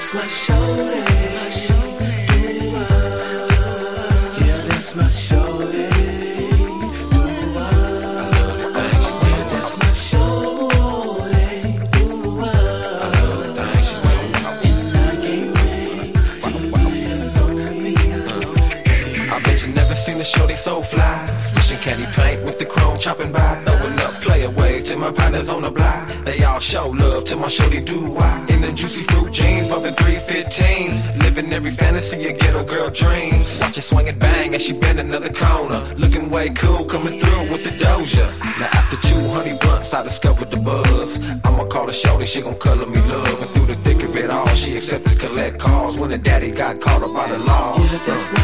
that's my shorty. Yeah, that's my shorty. Seen the shorty so fly, pushing candy paint with the chrome chopping by, throwing up player waves to my partners on the block. They all show love to my shorty do-why. In the juicy fruit jeans, bumping 315s, living every fantasy a ghetto girl dreams. Watch her swing and bang as she bend another corner, looking way cool, coming through with the Doja. Now after 200 blunts, I discovered the buzz. I'ma call her shorty, she gon' color me love, and through the thick of it all, she accepted collect calls when her daddy got caught up by the law. Yeah, that's my